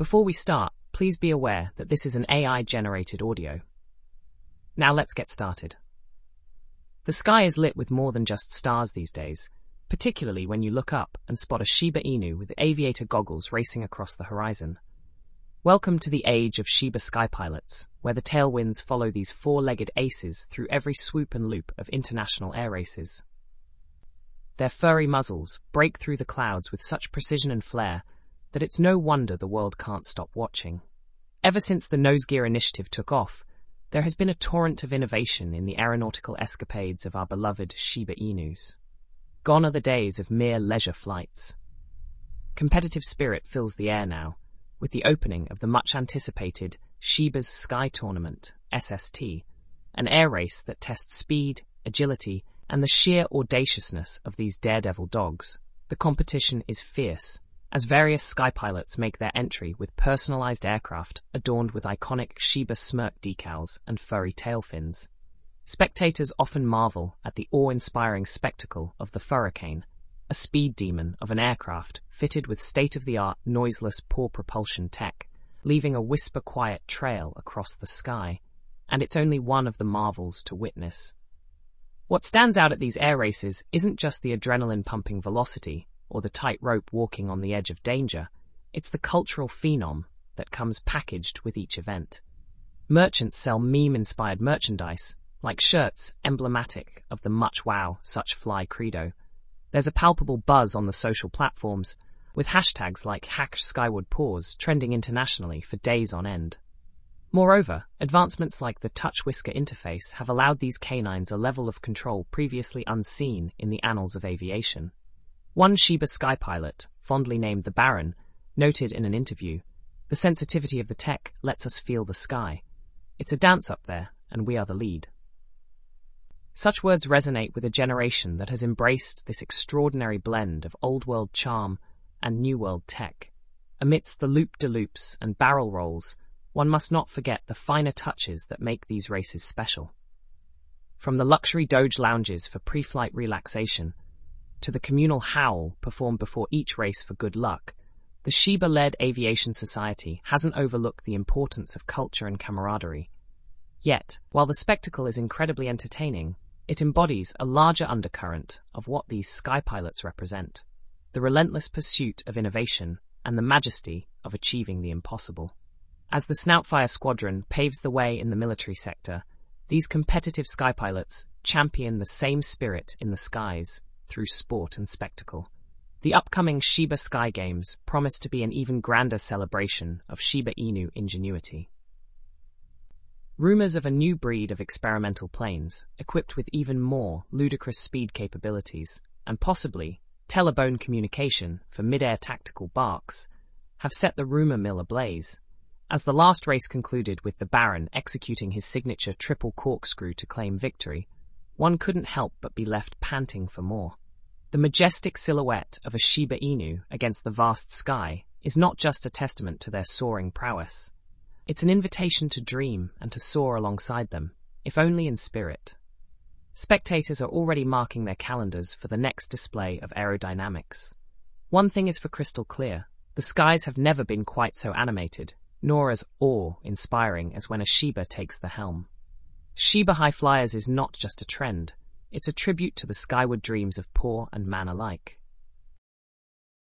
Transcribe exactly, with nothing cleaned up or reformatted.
Before we start, please be aware that this is an A I-generated audio. Now let's get started. The sky is lit with more than just stars these days, particularly when you look up and spot a Shiba Inu with aviator goggles racing across the horizon. Welcome to the age of Shiba sky pilots, where the tailwinds follow these four-legged aces through every swoop and loop of international air races. Their furry muzzles break through the clouds with such precision and flair that it's no wonder the world can't stop watching. Ever since the Nose Gear initiative took off, there has been a torrent of innovation in the aeronautical escapades of our beloved Shiba Inus. Gone are the days of mere leisure flights. Competitive spirit fills the air now, with the opening of the much-anticipated Shiba's Sky Tournament, S S T, an air race that tests speed, agility, and the sheer audaciousness of these daredevil dogs. The competition is fierce, as various sky pilots make their entry with personalized aircraft adorned with iconic Shiba smirk decals and furry tail fins. Spectators often marvel at the awe-inspiring spectacle of the Furricane, a speed demon of an aircraft fitted with state-of-the-art noiseless paw propulsion tech, leaving a whisper-quiet trail across the sky, and it's only one of the marvels to witness. What stands out at these air races isn't just the adrenaline-pumping velocity or the tightrope walking on the edge of danger, it's the cultural phenom that comes packaged with each event. Merchants sell meme-inspired merchandise, like shirts emblematic of the much wow, such fly credo. There's a palpable buzz on the social platforms, with hashtags like Hack Skyward Paws trending internationally for days on end. Moreover, advancements like the Touch Whisker interface have allowed these canines a level of control previously unseen in the annals of aviation. One Shiba sky pilot, fondly named the Baron, noted in an interview, "The sensitivity of the tech lets us feel the sky. It's a dance up there, and we are the lead." Such words resonate with a generation that has embraced this extraordinary blend of old-world charm and new-world tech. Amidst the loop-de-loops and barrel rolls, one must not forget the finer touches that make these races special. From the luxury Doge lounges for pre-flight relaxation to the communal howl performed before each race for good luck, the Shiba-led Aviation Society hasn't overlooked the importance of culture and camaraderie. Yet, while the spectacle is incredibly entertaining, it embodies a larger undercurrent of what these sky pilots represent: the relentless pursuit of innovation and the majesty of achieving the impossible. As the Snoutfire Squadron paves the way in the military sector, these competitive sky pilots champion the same spirit in the skies through sport and spectacle. The upcoming Shiba Sky Games promise to be an even grander celebration of Shiba Inu ingenuity. Rumors of a new breed of experimental planes, equipped with even more ludicrous speed capabilities, and possibly telebone communication for mid-air tactical barks, have set the rumor mill ablaze. As the last race concluded with the Baron executing his signature triple corkscrew to claim victory, one couldn't help but be left panting for more. The majestic silhouette of a Shiba Inu against the vast sky is not just a testament to their soaring prowess. It's an invitation to dream and to soar alongside them, if only in spirit. Spectators are already marking their calendars for the next display of aerodynamics. One thing is for crystal clear: the skies have never been quite so animated, nor as awe-inspiring as when a Shiba takes the helm. Shiba High Flyers is not just a trend, it's a tribute to the skyward dreams of paw and man alike.